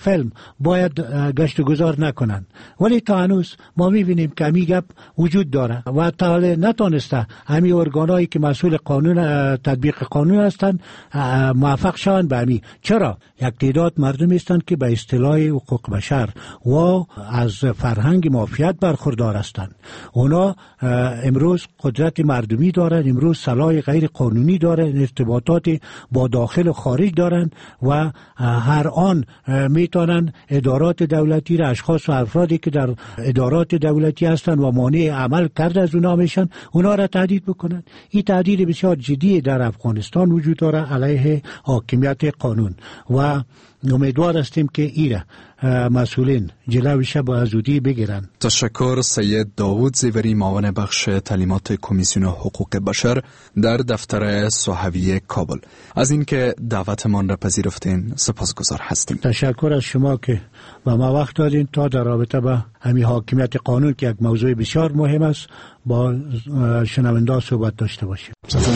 فیلم باید گشت و گذار نکنن. ولی تا هنوز ما میبینیم که همی گپ وجود داره و تا نتونسته همی ارگانایی که مسئول قانون تطبیق قانون هستند موفق شوند به همی. چرا؟ یک تعداد مردم هستند که به اصطلاح حقوق بشر و از فرهنگ مافیات برخوردار هستند. اونا امروز قدرت مردمی دارن، امروز سلاح غیر قانونی دارن، ارتباطات با داخل و خارج دارن و هر آن میتونن ادارات دولتی را، اشخاص و افرادی که در ادارات دولتی هستند و مانع عمل کرده از اونا میشن، اونا را تهدید بکنن. این تهدید بسیار جدی در افغانستان وجود داره علیه حاکمیت قانون و امیدوار هستیم که ایره مسئولین جلوش با زودی بگیرن. تشکر. سید داوود زیوری، معاون بخش تعلیمات کمیسیون حقوق بشر در دفتر صحوی کابل، از اینکه دعوتمان را پذیرفتین سپاسگزار هستیم. تشکر از شما که با ما وقت دادین تا در رابطه با همین حاکمیت قانون که یک موضوع بسیار مهم است با شنونده صحبت داشته باشیم.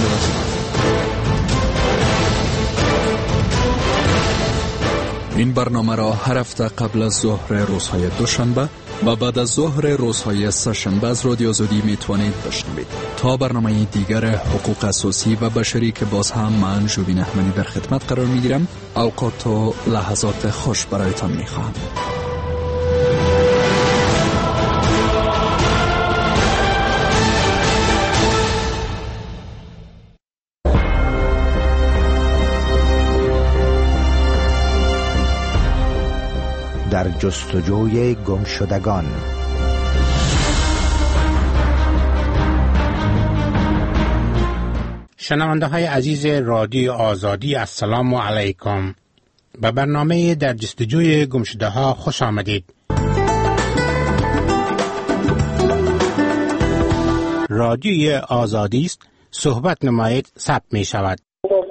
این برنامه را هر هفته قبل از ظهر روزهای دوشنبه و بعد از ظهر روزهای سه‌شنبه از رادیو آزادی میتوانید بشنوید. تا برنامه دیگر حقوق اساسی و بشری که باز هم من جوبین احمدی در خدمت قرار میگیرم، اوقات و لحظات خوش برایتان میخواهم. در جستجوی گمشدگان. شنونده های عزیز رادیو آزادی، السلام علیکم. به برنامه در جستجوی گمشده ها خوش آمدید. رادیوی آزادی است، صحبت نمایید ثبت می شود.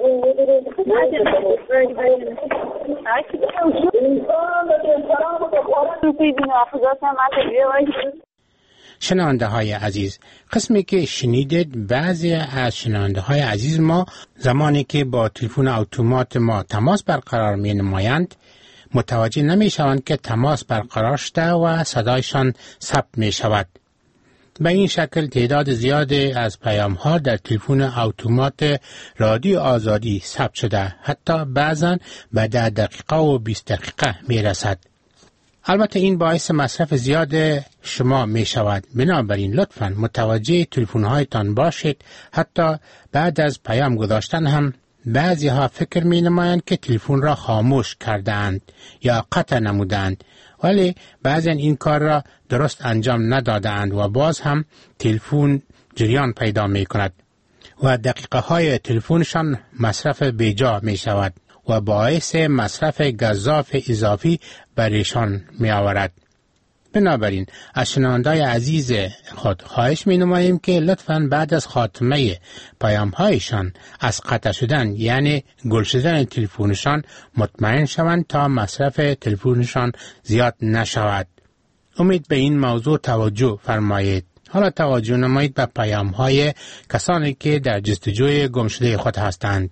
شنونده های عزیز، قسمی که شنیدید بعضی از شنونده های عزیز ما زمانی که با تلفن اتومات ما تماس برقرار می نمایند متوجه نمی شوند که تماس برقرار شده و صدایشان ثبت می شود. به این شکل تعداد زیادی از پیام ها در تلفن اتومات رادیو آزادی ثبت شده، حتی بعضا به 10 دقیقه و 20 دقیقه می رسد. البته این باعث مصرف زیاد شما می شود، بنابراین لطفاً متوجه تلفن هایتان باشید. حتی بعد از پیام گذاشتن هم بعضی ها فکر می نمایند که تلفن را خاموش کرده اند یا قطع نمودند، ولی بعضی این کار را درست انجام نداده اند و باز هم تلفن جریان پیدا می کند و دقیقه های تلفنشان مصرف بیجا می شود و باعث مصرف گزاف اضافی برایشان می آورد. بنابراین از شنونده‌های عزیز خود خواهش می نماییم که لطفاً بعد از خاتمه پیام هایشان از قطع شدن یعنی گل شدن تلفنشان مطمئن شوند تا مصرف تلفنشان زیاد نشود. امید به این موضوع توجه فرمایید. حالا توجه نمایید به پیام های کسانی که در جستجوی گمشده خود هستند.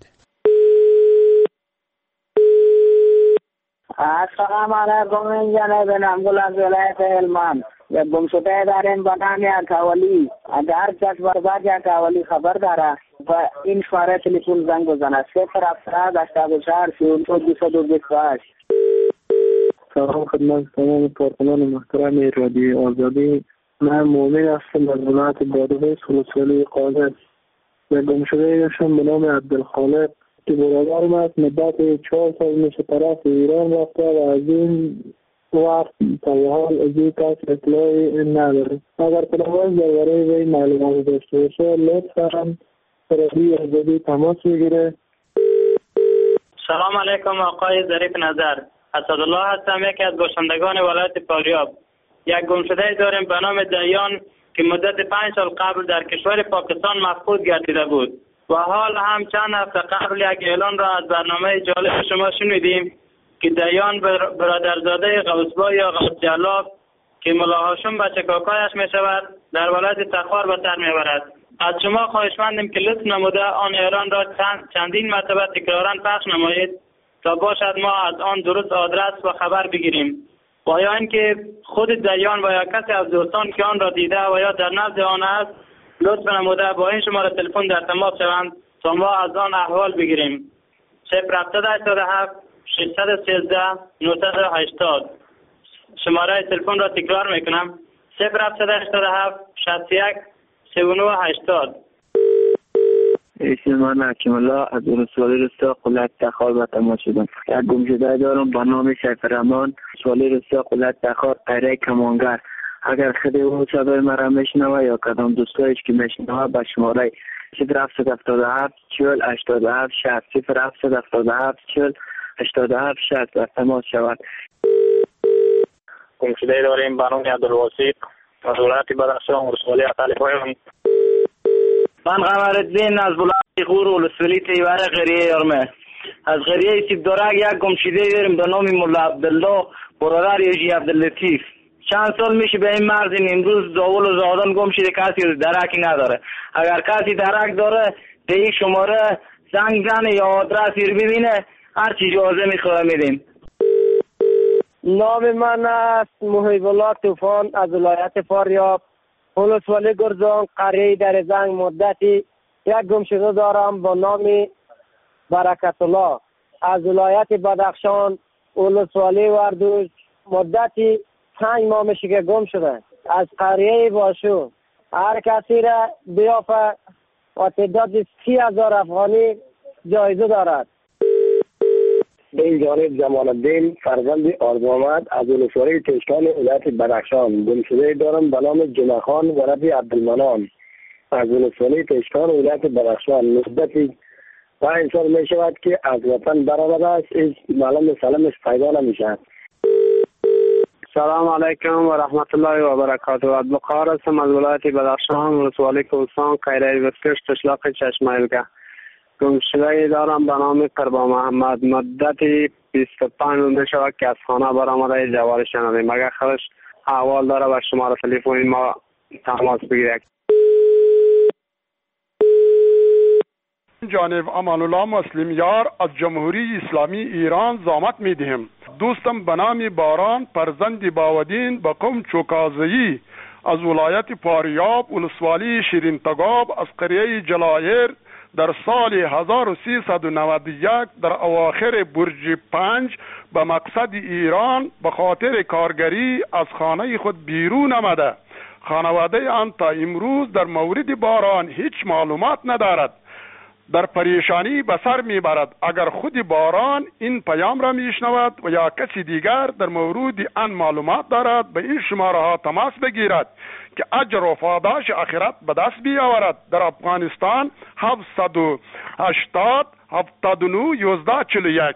السلام علیکم. این جناب نمگل از ولایت هلمند. یک گمشده داریم به نام کاولی. اگر کس برباد یا کاولی خبر داره و این شماره تلفن زنگ بزنه 074 سلام خدمت تمام کارکنان محترم رادیو آزادی. من مومن هستم از ولایت بادغیس ولسوالی قاضی. یک گمشده داشتم به نام عبدالخالق که برادرم است. مدت 4 سال میشه طرف ایران رفته و از این وقت تا حال از این کس اطلاعی نداره. اگر تلویز درباره وی معلومات داشته باشه لطفاً رادیو آزادی تماس بگیره. سلام علیکم آقای ظریف نظر. اسدالله هستم، یکی از باشندگان ولایت فاریاب. یک گمشده داریم به نام دیان که مدت 5 سال قبل در کشور پاکستان مفقود گردیده بود و حال هم چند هفته قبل یک اعلان را از برنامه جالب شما شنیدیم که دیان برادرزاده غوثبا یا غوث جلاب که ملا هاشم بچه کاکایش می شود در ولایت تخار به سر می برد. از شما خواهشمندیم که لطف نموده آن اعلان را چندین مرتبه تکرارا پخش نمایید تا باشد ما از آن درست آدرس و خبر بگیریم و یا اینکه خود دیان و یا کسی از دوستان که آن را دیده و یا در نزد آن است لطف نموده با این شماره تلفن در تماس شوند تا ما از آن احوال بگیریم. 0787 613 980. شماره تلفن را تکرار میکنم: 0787 61 3980. اسم من حکیم الله از ولسوالی رستا قلعت تخار به تماس شدم. یک گمشده دارم به نام سیف الرحمن، ولسوالی رستا قلعت تخار، قریه کمانگر. اگر خود او صدای مرا میشنوه یا کدام دوستایش که میشنوه به شماره 0777 40 87 60 0777 40 87 60 به تماس شود. گمشده داریم به نام عبدالواسیق از ولایت بدخشان، ولسوالی اقل پایان. من قمرالدین از ولایت غور، ولسوالی تیوره قریه یارمه. از قریه سیبدارک یک گمشده داریم به نام مولا عبدالله برادر یجی عبداللطیف. چند سال میشه به این مرز امروز زاول و زادان گم شده، کسی درکی نداره. اگر کسی درک داره به این شماره زنگ زنه یا آدرسی رو ببینه، هر چی اجازه میخواه میدیم. نام من است محیب الله طوفان از ولایت فاریاب، ولسوالی گرزان، قریه در زنگ. مدتی یک گمشده دارم با نام برکت الله از ولایت بدخشان، ولسوالی وردوج. مدتی 5 ماه میشه که گم شده. از قریه باشو هر کسی را بیافه و تعداد 30,000 افغانی جایزه دارد. به این جانب جمال الدین فرزند آرزوآمد از ولسوالی تشکان ولایت بدخشان. گمشده دارم به نام جمعه خان وربی عبدالمنان از ولسوالی تشکان ولایت بدخشان. مدتی 5 سال می شود که از وطن برآمده است، هیچ معلوم سلامش پیدا نمیشد. سلام علیکم و رحمت الله و برکاته. عبدالقادر هستم از ولایت بدخشان، ولسوالی کوهستان، قریه بسکش، تشلاق چشمایلگه. گمشده دارم به نام قربان محمد. مدتی 25 روز شود که از خانه برآمده، جوابش ندادیم. اگر خودش احوال داره به شماره تلفن ما تماس بگیرید. جانب امان الله مسلم یار از جمهوری اسلامی ایران زامت میدهم. دوستم به نام باران فرزند باودین به قوم چوکازی از ولایت فاریاب، ولسوالی شیرین تگاب، از قریه جلایر در سال 1391 در اواخر برج 5 به مقصد ایران به خاطر کارگری از خانه خود بیرون آمده. خانواده آن تا امروز در مورد باران هیچ معلومات ندارد. در پریشانی به سر میبرد. اگر خود باران این پیام را میشنود و یا کسی دیگر در مورد آن معلومات دارد به این شماره ها تماس بگیرد که اجر و پاداش آخرت به دست بیاورد. در افغانستان 780 79 1141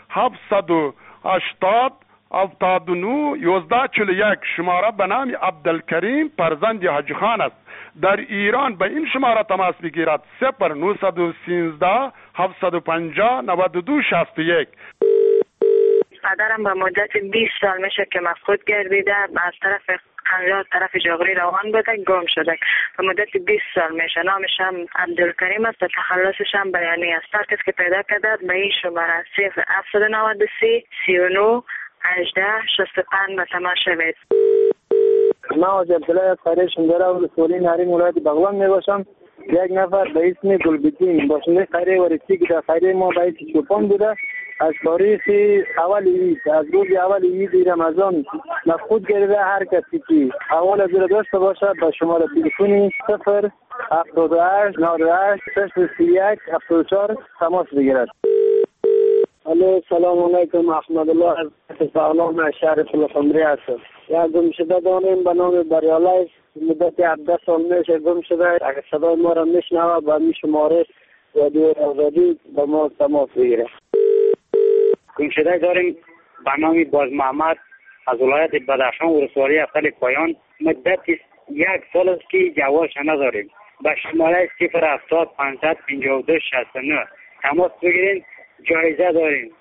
780 79 1141 شماره به نام عبدالکریم فرزند حاجی خان است. در ایران به این شماره تماس بگیرد 0913 750 92 61. پدرم به مدت 20 سال میشه که مفقود گردیده، از طرف قنجار طرف جاغری روان بوده، گم شده. به مدت 20 سال میشه. نامش هم عبدالکریم است و تخلصش هم بیانی است. هر کس که پیدا کرده به این شماره 0793 39 18 65 به تماس شوید. من از ابتلای از قریه شنداره و ولسوالی نهرین ولایت بغلان می باشم. یک نفر به اسم گلبدین باشنده قریه ورسی که در قریه ما به اسم چوپان بوده، از تاریخ اول عید، از روز اول عید رمضان مفقود گردیده. هر کسی که احوال از را داشته باشه به شماره تلفنی 078 98 631 74 تماس بگیرد. الو سلام علیکم، احمد الله از بغلان شهر فلافمری هستم. یک گمشده داریم به نام بریالی، مدت 17 سال میشه گم شده. اگر صدای ما را میشنوه به این شماره رادیو آزادی به ما تماس بگیره. گمشده داریم به نام باز محمد از ولایت بدخشان، ولسوالی اقل پایان. مدت 1 سال است که جوابش نداریم. به شماره 070 552 69 تماس بگیرین، جایزه داریم.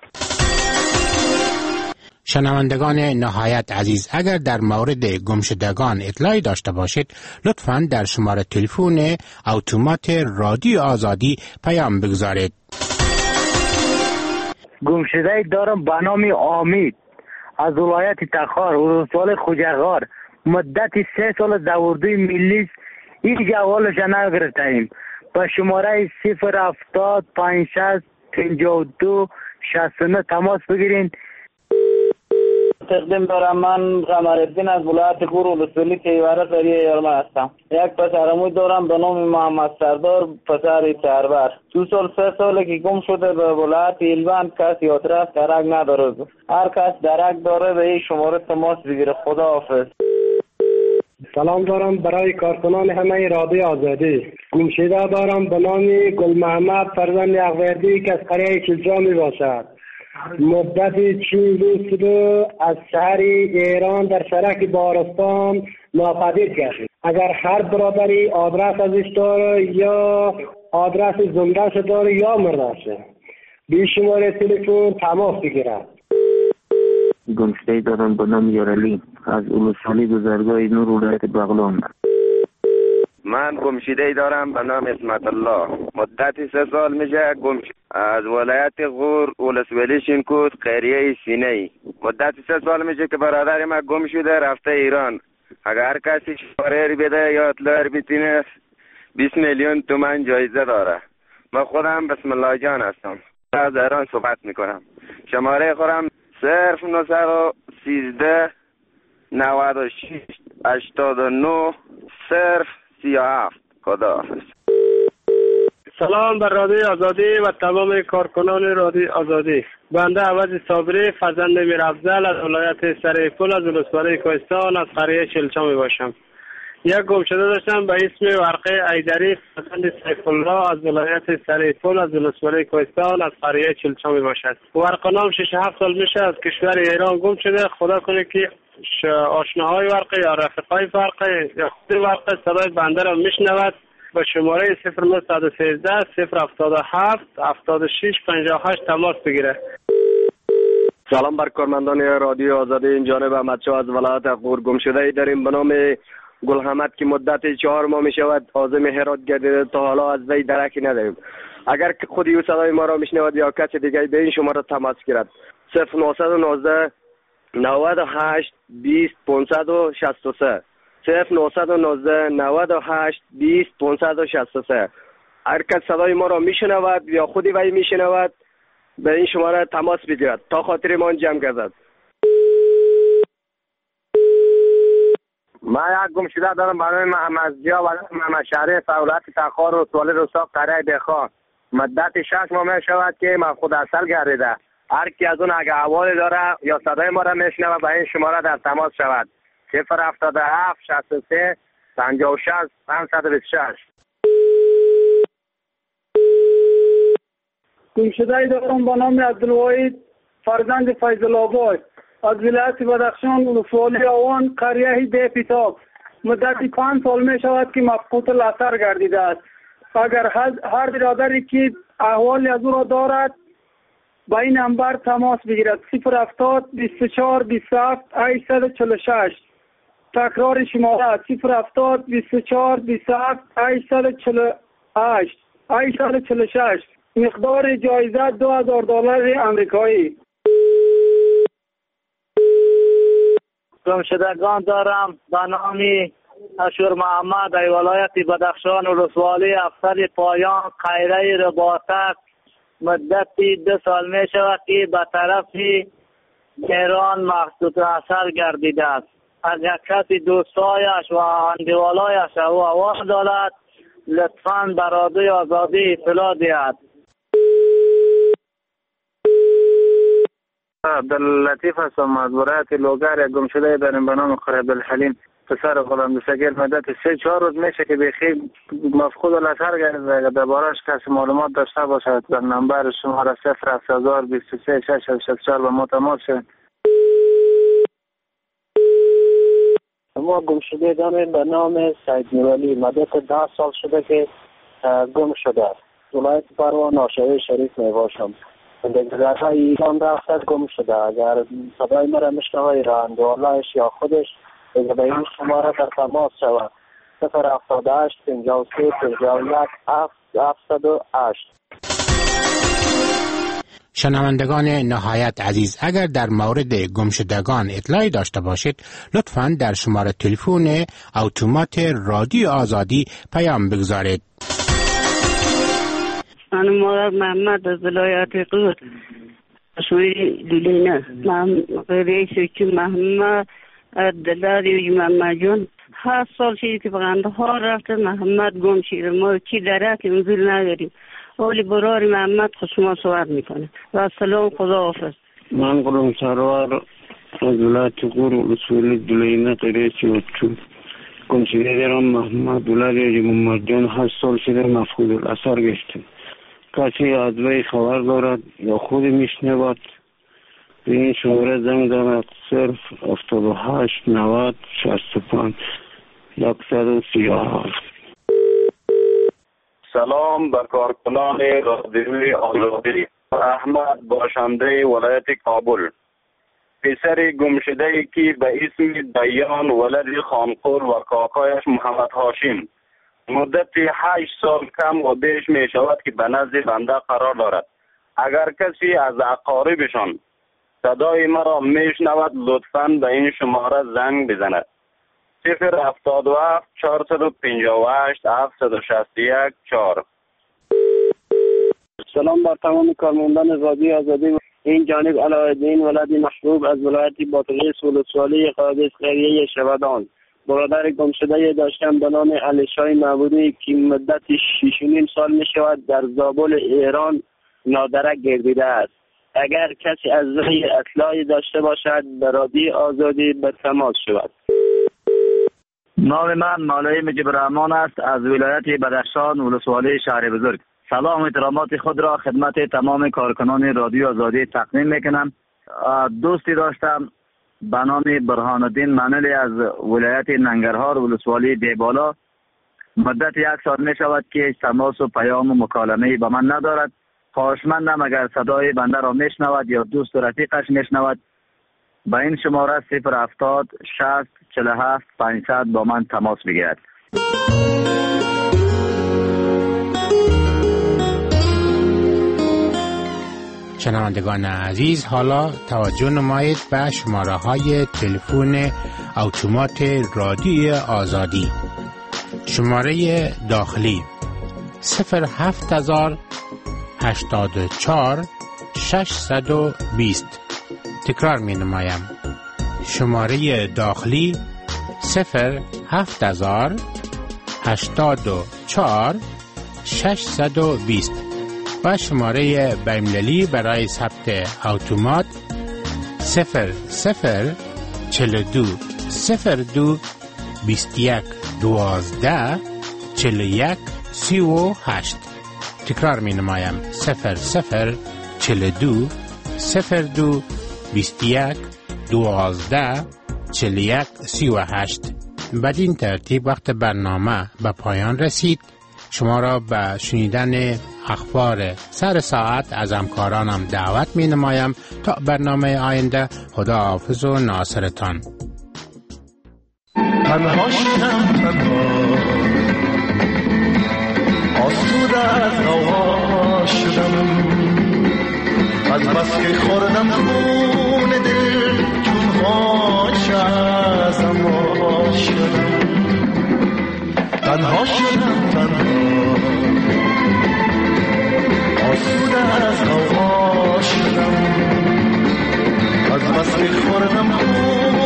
شنوندگان نهایت عزیز، اگر در مورد گمشدگان اطلاعی داشته باشید لطفاً در شماره تلفن اتومات رادیو آزادی پیام بگذارید. گمشده دارم به نام آمید از ولایت تخار ولسوالی خوجرغار. مدت 3 سال از دوردوی ملی هیچ جوالش نگرفتیم. با شماره 070 56 52 69 تماس بگیرین. تقدیم دارم. من قمرالدین از ولایت غور ولسوالی کیواره قریه یارمه هستم. یک پسرموی دارم به نام محمد سردار پسر چهربر. 2 سال 3 ساله که گم شده به ولایت ایلبند. کسی آدرس درک نداره. هر کس درک داره به این شماره تماس بگیره. خدا حافظ. سلام دارم برای کارکنان همه رادیو آزادی. گمشده دارم به نام گل محمد فرزند اغوردی که از قریه چلچا می باشد. مدت 40 روز رو از شهر ایران در شرک بارستان ناپدید گشت. اگر هر برادری آدرس ازش داره یا آدرس زندهش داره یا مردهشه به شماره تلفن تماس بگیرد. گمشده دارم به نام یارلی از ولسوالی گذرگاه نور ولایت بغلان. من گمشده دارم به نام اسمت الله. مدت 3 سال میشه از ولایت غور ولسوالی شینکوت قریه سینه. مدت 3 سال میشه که برادر ما گم شده رفته ایران. اگر کسی شماره بده یا اطلاع بتینه 20 میلیون تومان جایزه داره. من خودم بسم الله جان هستم. از ایران صحبت میکنم. شماره خودم 0913 96 89 37. خدا حافظ. سلام بر رادیو آزادی و تمام کارکنان رادیو آزادی. بنده عوض صابری فرزند میرافضل از ولایت سریپول از ولسوالی کوهستان از قریه چلچا می باشم. یک گمشده داشتم به اسم ورقه ایدری فرزند سیف الله از ولایت سریپول از ولسوالی کوهستان از قریه چلچا می باشد. ورقه نام 6-7 سال میشه از کشور ایران گم شده. خدا کنه که آشناهای ورقه یا رفقای ورقه یا خود ورقه صدای بنده را میشنود با شماره 0913 077 76 58 تماس بگیره. سلام بر کارمندان رادیو آزادی. این جانب احمدشاه از ولایت غور. گمشده داریم به نام گلحمد که مدت 4 ماه می شود عازم هرات گردیده. تا حالا از وی درکی نداریم. اگر خودی او صدای ما را میشنود یا کسی دیگه به این شماره تماس گیرد 0919 98 20 563 0919 98 20 563. هر کس صدای ما را میشنود یا خودی وی میشنود به این شماره تماس بگیرد تا خاطر ما جمع گردد. من یک گمشده دارم برای محمد زیا و محمد شریف ولایت تخار و ولسوالی روسا قریه بخان. مدت 6 ماه می شود که من خود اصل گردیده. هر کی از اون اگه احوالی داره یا صدای ما را میشنوه به این شماره در تماس شود 077 63 56 526. گمشده دارم به نام عبدالواحد فرزند فیض آباد از ولایت بدخشان ولسوالی آوان قریه بی‌پتاب. مدت 5 سال می شود که مفقود الاثر گردیده است. اگر هر برادری که احوالی از او را دارد با این نمبر تماس بگیرد 070 24 27 846. تکرار شماره 070 24 27 848 846. مقدار جایزه $2000 آمریکایی. گمشدگان دارم به نام اشور محمد ای ولایت بدخشان ولسوالی افسر پایان قیره رباطک. مدتی 2 سال می شود که به طرف ایران مقصود اثر گردیده است. اگر کسی دوستایش و اندیوالایش او آواز دارد لطفاً به رادیو آزادی اطلاع دهد. عبداللطیف هستم از ولایت لوگر. گمشده داریم به نام خالد الحلیم پسر غلام دستگیر. مدت 3-4 روز میشه که بخیر مفقود الاثر گردیده. درباره‌اش کسی معلومات داشته باشد در نمبر شماره 070 23 664 به ما تماس شد. ما گمشده داریم به نام سید نوری. مدت 10 سال شده که گم شده. ولایت پروان ناشهر شریف می باشم. در گذرهای ایران رفته گم شده. اگر صدای مرا میشنوه ایران دولایش یا خودش به این شماره در تماس شود 078 53 51 708. شنوندگان نهایت عزیز، اگر در مورد گمشدگان اطلاعی داشته باشید لطفاً در شماره تلفن اتومات رادیو آزادی پیام بگذارید. من مادر محمد از ولایت قور شوی دولینه. من رئیس که محمد دلاری محمد جون 7 سال شدید که بغنده ها رفته محمد گم شده. ما چی داره که نزول نداریم. اولی برار محمد خشما صحبت میکنه. و سلام، خدا حافظ. من قلم سروار از ولایت قور رسول دولینه رئیس چون گم شده دارم محمد دلاری محمد جون 8 سال شده مفقود الاثر گشته. کسی از وی خبر دارد یا خود میشنود به این شماره زنگ زند 078 90 65 137. سلام به کارکنان رادیوی آزادی. احمد باشنده ولایت کابل، پسر گمشده که به اسم دیان ولد خانقور و کاکایش محمد هاشم مدت 8 سال کم و بیش می شود که به نزد بنده قرار دارد. اگر کسی از اقاربشان صدای مرا می شنود لطفاً به این شماره زنگ بزند 077 458 761 4. سلام بر تمام کارمندان رادیو آزادی. این جانب علاءالدین ولد محبوب از ولایت بادغیس ولسوالی قادس قریه شبدان. برادر گمشده داشتم به نام علیشای معبودی که مدت 6.5 سال می شود در زابل ایران نادرک گردیده است. اگر کسی از وی اطلاعی داشته باشد به رادیو آزادی به تماس شود. نام من مولوی مجیب الرحمن است از ولایت بدخشان ولسوالی شهر بزرگ. سلام و احترامات خود را خدمت تمام کارکنان رادیو آزادی تقدیم میکنم. دوستی داشتم به نام برهان الدین منلی از ولایت ننگرهار ولسوالی دیبالا. مدت 1 سال می شود که تماس و پیام و مکالمه با من ندارد. خواهشمندم اگر صدای بنده را میشنود یا دوست و رفیقش میشنود با این شماره 070 60 47 500 با من تماس بگیرد. شنوندگان عزیز، حالا توجه نمایید به شماره های تلفن اتومات رادیو آزادی. شماره داخلی 07000 84 620. تکرار می نمایم. شماره داخلی 07000 84 620 و شماره بین‌المللی برای ثبت اتومات 0042 02 21 12 41 38. تکرار می نمایم 0042 02 21 12 41 38. بدین ترتیب وقت برنامه به پایان رسید. شما را به شنیدن اخبار سر ساعت از همکارانم دعوت می نمایم. تا برنامه آینده، خدا حافظ و ناصرتان. تنها شدم، تنها آسوده از غوغا شدم، از بس که خوردم خون دل چون غاچه ازم وا شدم. تنها شدم، تنها آسوده از غوغا شدم، از بس که خوردم خون